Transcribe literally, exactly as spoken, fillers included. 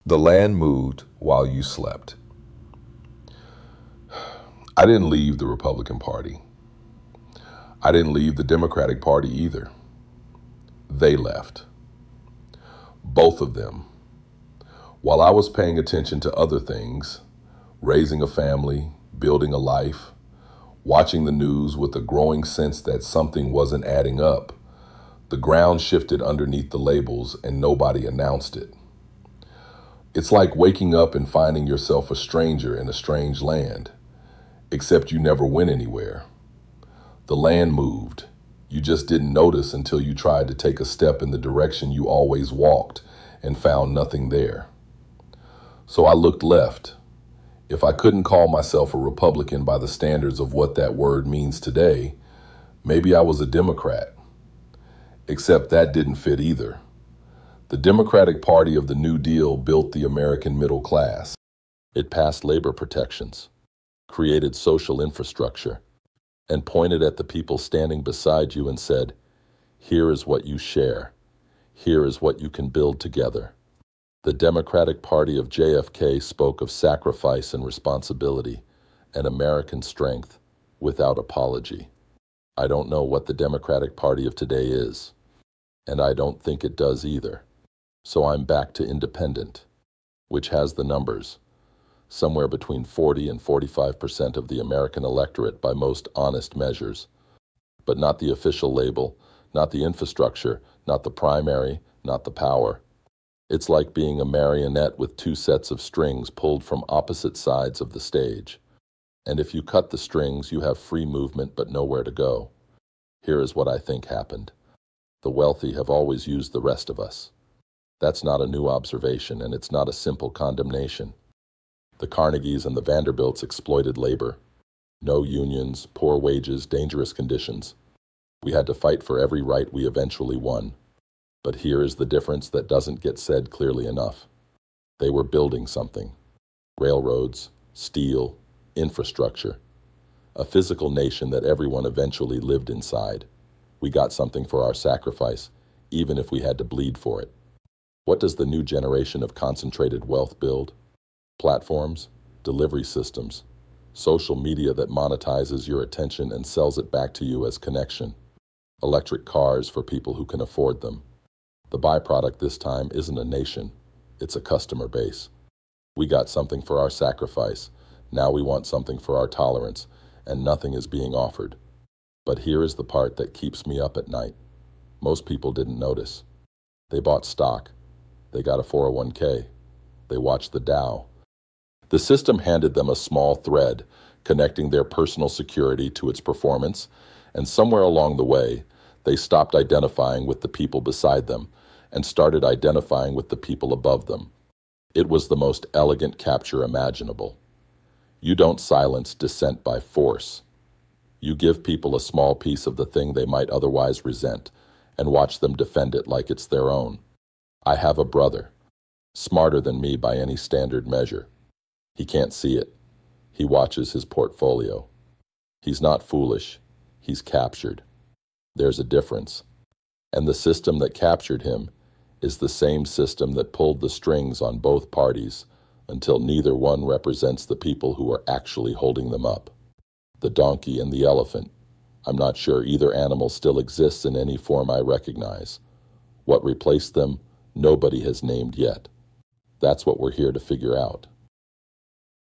The land moved while you slept. I didn't leave the Republican Party. I didn't leave the Democratic Party either. They left. Both of them. While I was paying attention to other things, raising a family, building a life, watching the news with a growing sense that something wasn't adding up, the ground shifted underneath the labels and nobody announced it. It's like waking up and finding yourself a stranger in a strange land, except you never went anywhere. The land moved. You just didn't notice until you tried to take a step in the direction you always walked and found nothing there. So I looked left. If I couldn't call myself a Republican by the standards of what that word means today, maybe I was a Democrat. Except that didn't fit either. The Democratic Party of the New Deal built the American middle class. It passed labor protections, created social infrastructure, and pointed at the people standing beside you and said, "Here is what you share. Here is what you can build together." The Democratic Party of J F K spoke of sacrifice and responsibility and American strength without apology. I don't know what the Democratic Party of today is, and I don't think it does either. So I'm back to independent, which has the numbers, somewhere between forty and forty-five percent of the American electorate by most honest measures, but not the official label, not the infrastructure, not the primary, not the power. It's like being a marionette with two sets of strings pulled from opposite sides of the stage. And if you cut the strings, you have free movement but nowhere to go. Here is what I think happened. The wealthy have always used the rest of us. That's not a new observation, and it's not a simple condemnation. The Carnegies and the Vanderbilts exploited labor. No unions, poor wages, dangerous conditions. We had to fight for every right we eventually won. But here is the difference that doesn't get said clearly enough. They were building something. Railroads, steel, infrastructure. A physical nation that everyone eventually lived inside. We got something for our sacrifice, even if we had to bleed for it. What does the new generation of concentrated wealth build? Platforms, delivery systems, social media that monetizes your attention and sells it back to you as connection. Electric cars for people who can afford them. The byproduct this time isn't a nation, it's a customer base. We got something for our sacrifice, now we want something for our tolerance, and nothing is being offered. But here is the part that keeps me up at night. Most people didn't notice. They bought stock. They got a four oh one k. They watched the Dow. The system handed them a small thread, connecting their personal security to its performance, and somewhere along the way, they stopped identifying with the people beside them and started identifying with the people above them. It was the most elegant capture imaginable. You don't silence dissent by force. You give people a small piece of the thing they might otherwise resent and watch them defend it like it's their own. I have a brother, smarter than me by any standard measure. He can't see it. He watches his portfolio. He's not foolish. He's captured. There's a difference. And the system that captured him is the same system that pulled the strings on both parties until neither one represents the people who are actually holding them up. The donkey and the elephant. I'm not sure either animal still exists in any form I recognize. What replaced them, nobody has named yet. That's what we're here to figure out.